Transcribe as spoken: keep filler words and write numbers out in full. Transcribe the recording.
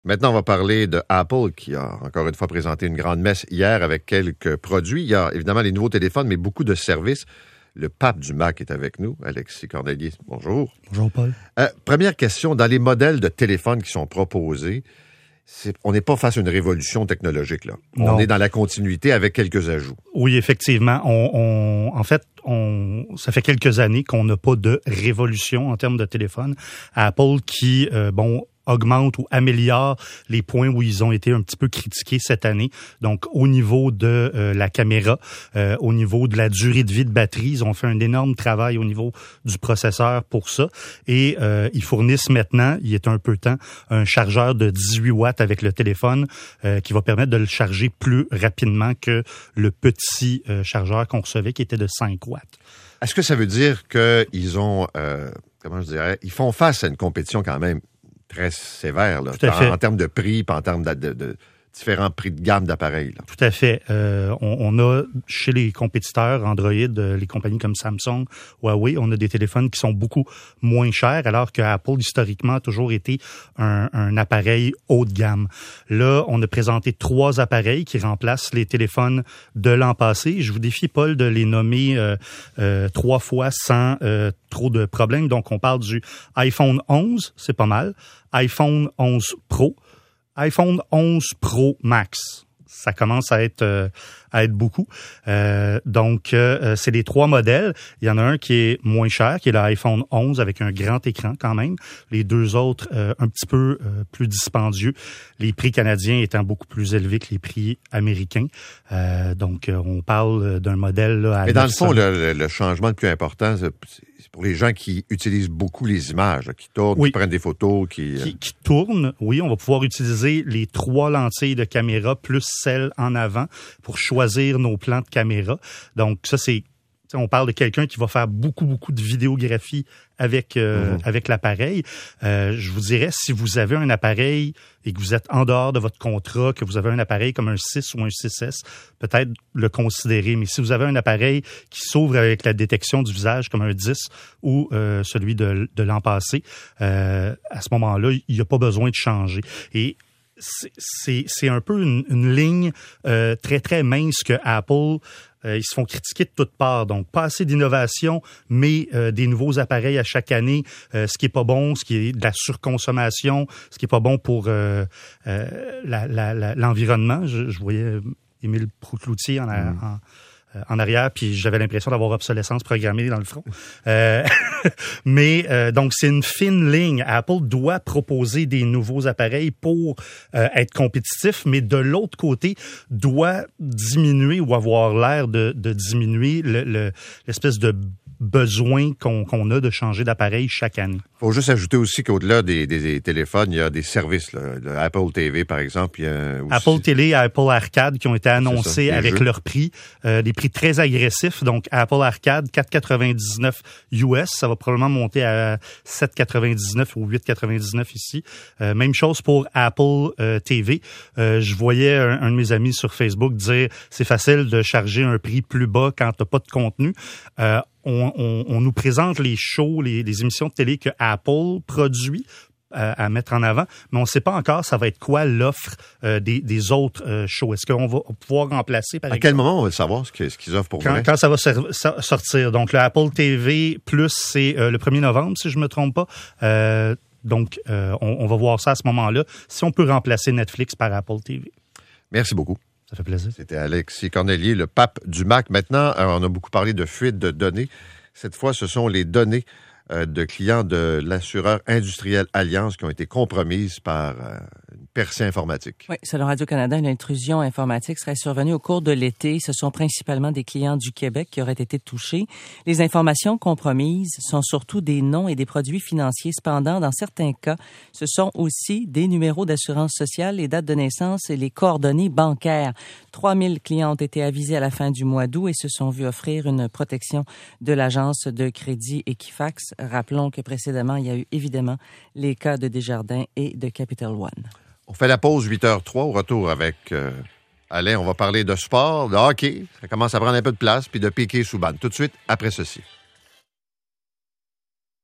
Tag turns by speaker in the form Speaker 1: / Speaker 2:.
Speaker 1: Maintenant, on va parler de Apple qui a encore une fois présenté une grande messe hier avec quelques produits. Il y a évidemment les nouveaux téléphones, mais beaucoup de services. Le pape du Mac est avec nous, Alexis Cornelier. Bonjour.
Speaker 2: Bonjour, Paul.
Speaker 1: Euh, première question, dans les modèles de téléphones qui sont proposés, c'est, on n'est pas face à une révolution technologique, là.
Speaker 2: Non.
Speaker 1: On est dans la continuité avec quelques ajouts.
Speaker 2: Oui, effectivement. On, on, en fait, on, ça fait quelques années qu'on n'a pas de révolution en termes de téléphone. Apple qui, euh, bon, augmente ou améliore les points où ils ont été un petit peu critiqués cette année. Donc, au niveau de euh, la caméra, euh, au niveau de la durée de vie de batterie, ils ont fait un énorme travail au niveau du processeur pour ça. Et euh, ils fournissent maintenant, il est un peu temps, un chargeur de dix-huit watts avec le téléphone euh, qui va permettre de le charger plus rapidement que le petit euh, chargeur qu'on recevait qui était de cinq watts.
Speaker 1: Est-ce que ça veut dire qu'ils ont, euh, comment je dirais, ils font face à une compétition quand même très sévère, là, en, en termes de prix, puis en termes de, de, de différents prix de gamme d'appareils, là.
Speaker 2: Tout à fait. Euh, on, on a, chez les compétiteurs Android, les compagnies comme Samsung, Huawei, on a des téléphones qui sont beaucoup moins chers, alors que Apple, historiquement, a toujours été un, un appareil haut de gamme. Là, on a présenté trois appareils qui remplacent les téléphones de l'an passé. Je vous défie, Paul, de les nommer euh, euh, trois fois sans euh, trop de problèmes. Donc, on parle du iPhone onze, c'est pas mal, iPhone onze Pro, iPhone onze Pro Max. Ça commence à être euh, à être beaucoup. Euh, donc, euh, c'est les trois modèles. Il y en a un qui est moins cher, qui est l'iPhone onze avec un grand écran quand même. Les deux autres, euh, un petit peu euh, plus dispendieux. Les prix canadiens étant beaucoup plus élevés que les prix américains. Euh, donc, euh, on parle d'un modèle là, à
Speaker 1: Mais dans
Speaker 2: neuf cents.
Speaker 1: le fond, le, le changement le plus important, c'est pour les gens qui utilisent beaucoup les images, là, qui tournent,
Speaker 2: Oui.
Speaker 1: qui prennent des photos, qui...
Speaker 2: Qui, qui tournent, oui, on va pouvoir utiliser les trois lentilles de caméra plus celle en avant pour choisir nos plans de caméra. Donc ça, c'est, on parle de quelqu'un qui va faire beaucoup, beaucoup de vidéographie avec euh, mm-hmm. avec l'appareil. Euh, je vous dirais, si vous avez un appareil et que vous êtes en dehors de votre contrat, que vous avez un appareil comme un six ou un six S, peut-être le considérer. Mais si vous avez un appareil qui s'ouvre avec la détection du visage comme un dix ou euh, celui de, de l'an passé, euh, à ce moment-là, il n'y a pas besoin de changer. Et c'est, c'est, c'est un peu une, une ligne euh, très, très mince que Apple... Euh, ils se font critiquer de toutes parts, donc pas assez d'innovation, mais euh, des nouveaux appareils à chaque année, euh, ce qui est pas bon, ce qui est de la surconsommation, ce qui est pas bon pour euh, euh, la, la, la, l'environnement. Je, je voyais Émile Proulx-Cloutier en, mmh. en, en arrière, puis j'avais l'impression d'avoir obsolescence programmée dans le front. Euh, mais euh, donc, c'est une fine ligne. Apple doit proposer des nouveaux appareils pour euh, être compétitif, mais de l'autre côté, doit diminuer ou avoir l'air de, de diminuer le, le, l'espèce de besoin qu'on, qu'on a de changer d'appareil chaque année.
Speaker 1: Il faut juste ajouter aussi qu'au-delà des, des, des téléphones, il y a des services, là. Le Apple T V, par exemple. Il y a aussi...
Speaker 2: Apple Télé et Apple Arcade qui ont été annoncés
Speaker 1: ça,
Speaker 2: avec
Speaker 1: jeux.
Speaker 2: leur prix, euh, des prix très agressifs. Donc, Apple Arcade, quatre quatre-vingt-dix-neuf U S, ça va probablement monter à sept quatre-vingt-dix-neuf ou huit quatre-vingt-dix-neuf ici. Euh, même chose pour Apple euh, T V. Euh, je voyais un, un de mes amis sur Facebook dire c'est facile de charger un prix plus bas quand t'as pas de contenu. Euh, On, on, on nous présente les shows, les, les émissions de télé que Apple produit euh, à mettre en avant, mais on ne sait pas encore ça va être quoi l'offre euh, des, des autres euh, shows. Est-ce qu'on va pouvoir remplacer, par
Speaker 1: à
Speaker 2: exemple?
Speaker 1: À quel moment on va savoir ce, que, ce qu'ils offrent pour
Speaker 2: quand,
Speaker 1: vrai?
Speaker 2: Quand ça va ser- sortir. Donc, le Apple T V Plus, c'est euh, le premier novembre, si je me trompe pas. Euh, donc, euh, on, on va voir ça à ce moment-là, si on peut remplacer Netflix par Apple T V.
Speaker 1: Merci beaucoup.
Speaker 2: Ça fait plaisir.
Speaker 1: C'était Alexis Cornelier, le pape du Mac. Maintenant, euh, on a beaucoup parlé de fuite de données. Cette fois, ce sont les données euh, de clients de l'assureur industriel Allianz qui ont été compromises par euh, une percée informatique.
Speaker 3: Oui, selon Radio-Canada, une intrusion informatique serait survenue au cours de l'été. Ce sont principalement des clients du Québec qui auraient été touchés. Les informations compromises sont surtout des noms et des produits financiers. Cependant, dans certains cas, ce sont aussi des numéros d'assurance sociale, les dates de naissance et les coordonnées bancaires. trois mille clients ont été avisés à la fin du mois d'août et se sont vus offrir une protection de l'agence de crédit Equifax. Rappelons que précédemment, il y a eu évidemment les cas de Desjardins et de Capital One.
Speaker 1: On fait la pause huit heures trois. Au retour avec euh, Alain, on va parler de sport, de hockey. Ça commence à prendre un peu de place, puis de Piquet Souban. Tout de suite, après ceci.